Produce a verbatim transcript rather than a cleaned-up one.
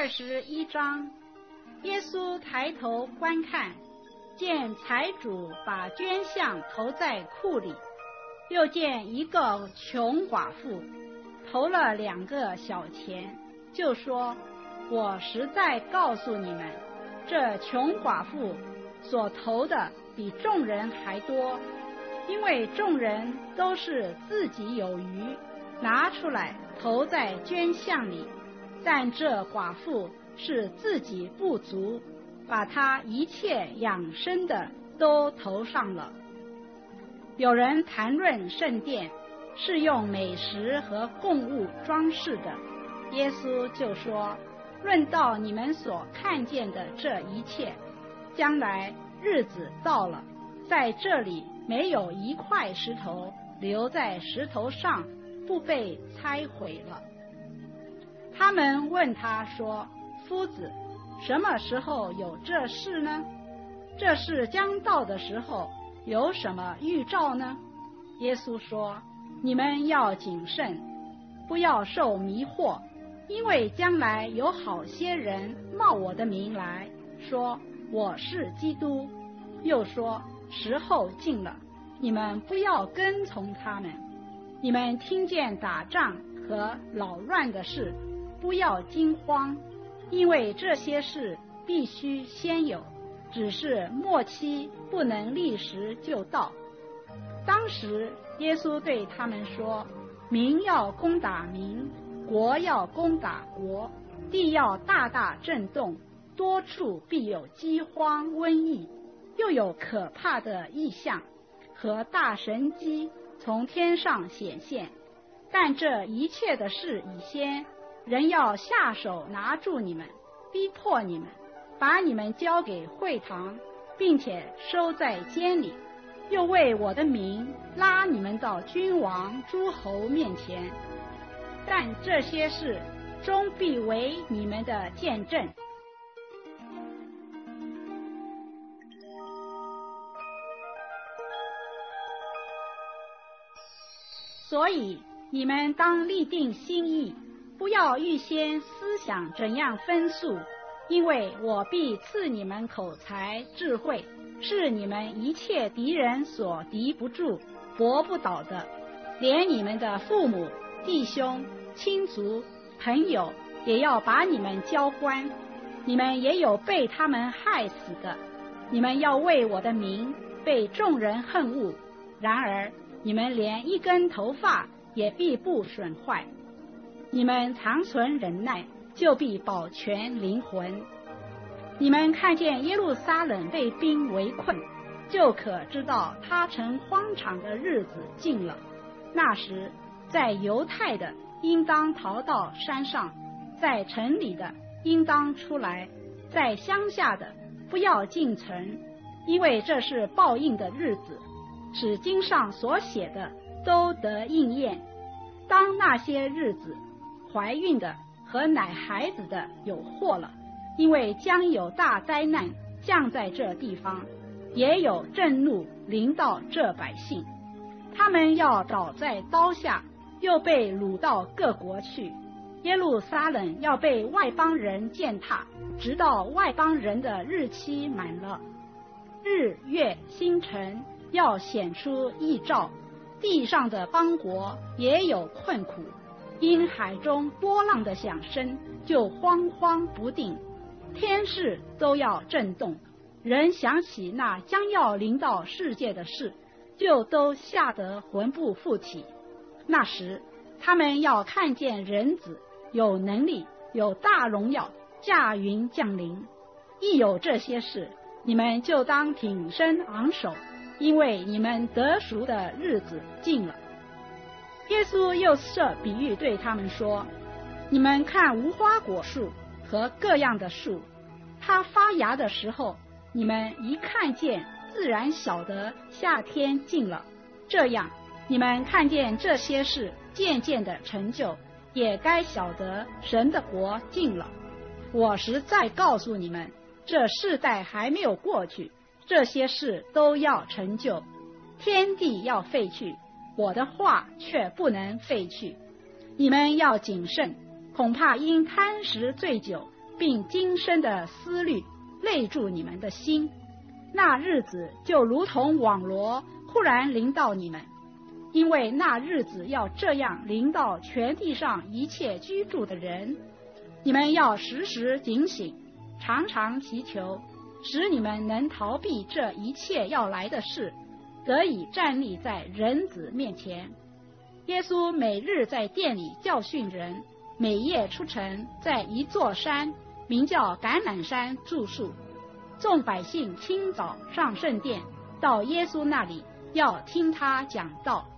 二十一章，耶稣抬头观看，见财主把捐项投在库里，又见一个穷寡妇投了两个小钱，就说：我实在告诉你们，这穷寡妇所投的比众人还多，因为众人都是自己有余，拿出来投在捐项里，但这寡妇是自己不足，把她一切养生的都投上了。有人谈论圣殿是用美食和供物装饰的，耶稣就说：论到你们所看见的这一切，将来日子到了，在这里没有一块石头留在石头上不被拆毁了。他们问他说：夫子，什么时候有这事呢？这事将到的时候有什么预兆呢？耶稣说：你们要谨慎，不要受迷惑，因为将来有好些人冒我的名来，说我是基督，又说时候近了，你们不要跟从他们。你们听见打仗和扰乱的事，不要惊慌，因为这些事必须先有，只是末期不能立时就到。当时耶稣对他们说：民要攻打民，国要攻打国，地要大大震动，多处必有饥荒瘟疫，又有可怕的异象和大神迹从天上显现。但这一切的事以先，人要下手拿住你们，逼迫你们，把你们交给会堂，并且收在监里，又为我的名拉你们到君王诸侯面前。但这些事终必为你们的见证。所以你们当立定心意，不要预先思想怎样分数，因为我必赐你们口才智慧，是你们一切敌人所敌不住、搏不倒的。连你们的父母、弟兄、亲族、朋友也要把你们交官，你们也有被他们害死的。你们要为我的名被众人恨恶，然而你们连一根头发也必不损坏。你们常存忍耐，就必保全灵魂。你们看见耶路撒冷被兵围困，就可知道他成荒场的日子近了。那时在犹太的应当逃到山上，在城里的应当出来，在乡下的不要进城，因为这是报应的日子，使经上所写的都得应验。当那些日子，怀孕的和奶孩子的有祸了，因为将有大灾难降在这地方，也有震怒临到这百姓，他们要倒在刀下，又被掳到各国去。耶路撒冷要被外邦人践踏，直到外邦人的日期满了。日月星辰要显出异兆，地上的邦国也有困苦，因海中波浪的响声就慌慌不定，天势都要震动。人想起那将要临到世界的事，就都吓得魂不附体。那时他们要看见人子有能力，有大荣耀，驾云降临。一有这些事，你们就当挺身昂首，因为你们得赎的日子近了。耶稣又设比喻对他们说：你们看无花果树和各样的树，它发芽的时候，你们一看见，自然晓得夏天近了。这样你们看见这些事渐渐的成就，也该晓得神的国近了。我实在告诉你们，这世代还没有过去，这些事都要成就。天地要废去，我的话却不能废去。你们要谨慎，恐怕因贪食醉酒并今生的思虑累住你们的心，那日子就如同网罗忽然临到你们，因为那日子要这样临到全地上一切居住的人。你们要时时警醒，常常祈求，使你们能逃避这一切要来的事，得以站立在人子面前。耶稣每日在殿里教训人，每夜出城，在一座山名叫橄榄山住宿。众百姓清早上圣殿，到耶稣那里，要听他讲道。